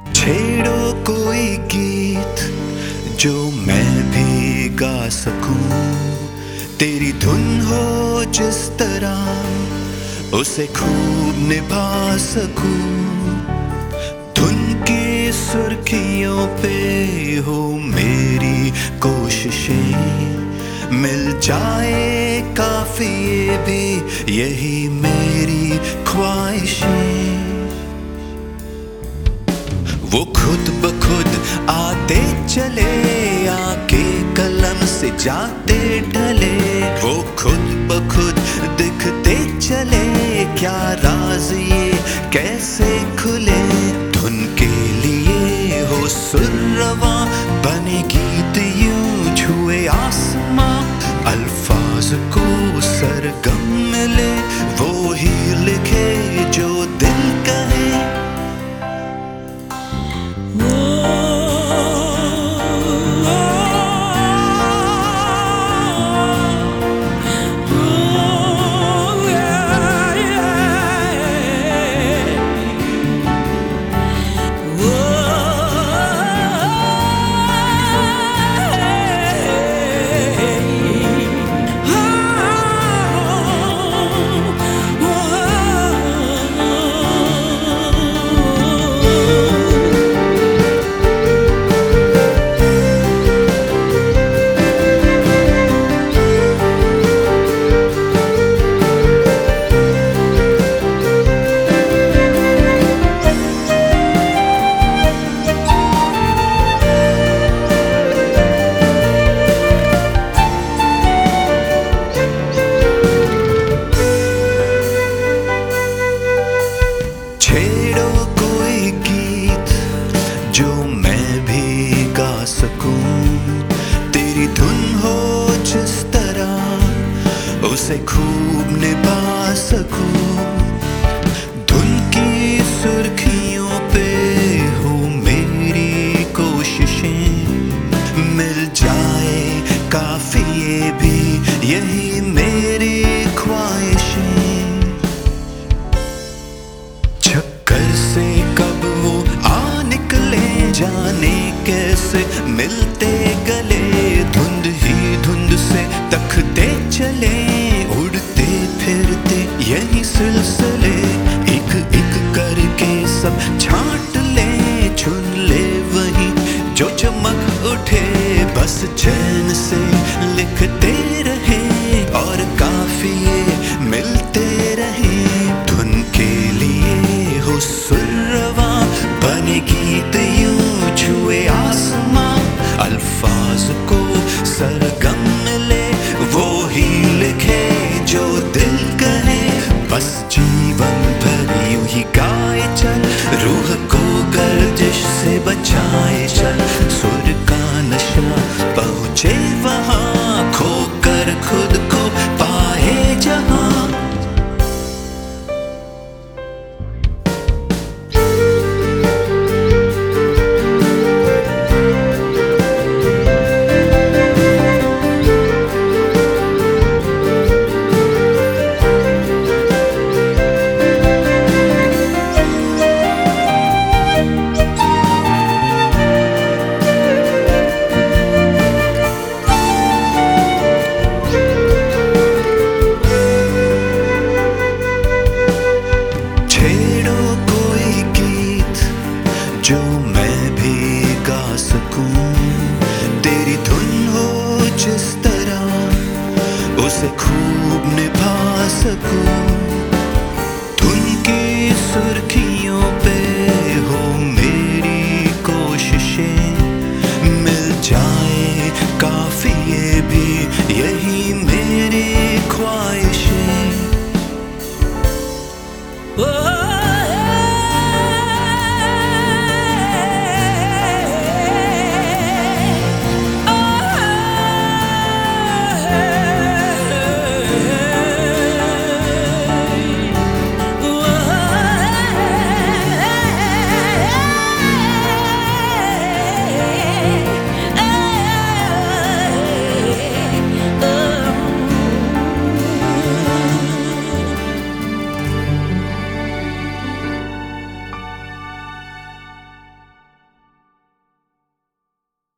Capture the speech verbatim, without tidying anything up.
छेड़ो कोई गीत जो मैं भी गा सकूं, तेरी धुन हो जिस तरह उसे खूब निभा सकूं। धुन की सुर्खियों पे हो मेरी कोशिशें, मिल जाए काफिए भी यही मेरी ख्वाहिशें। वो खुद ब खुद आते चले, आके कलम से जाते ढले। वो खुद ब खुद दिखते चले, क्या राज ये कैसे खुले। धुन के लिए हो सुरवा बने गीत यूं छुए आसमां, अल्फाज को सरगम मिले वो ही लिखे जो दिल कहे। छेड़ो कोई गीत जो मैं भी गा सकूं, तेरी धुन हो जिस तरह उसे खूब निभा सकूं। धुन की सुर्खियों पे हो मेरी कोशिशें, मिल जाए काफिए भी यही मेरी ख्वाहिशें। चक्कर से कब वो आ निकले, जाने कैसे मिलते गले। धुंध ही धुंध से तकते चले, उड़ते फिरते यही सिलसिले। एक एक करके सब छांट ले, चुन ले वही जो चमक उठे। बस चैन से लिखते रहे और काफिए मिलते रहे। धुन के लिए हो सुरवा बने गीत यूं छुए आसमां, अल्फाज को सरगम मिले वो ही लिखे जो दिल कहे। बस जीवन भर यूं ही गाए चल, रूह को गर्दिश से बचाए चल। सुर का नशा पहुंचे वहां, खोकर खुद को पाए जहां। छेड़ो कोई गीत जो मैं भी गा सकूं, तेरी धुन हो जिस तरह उसे खूब निभा सकूं।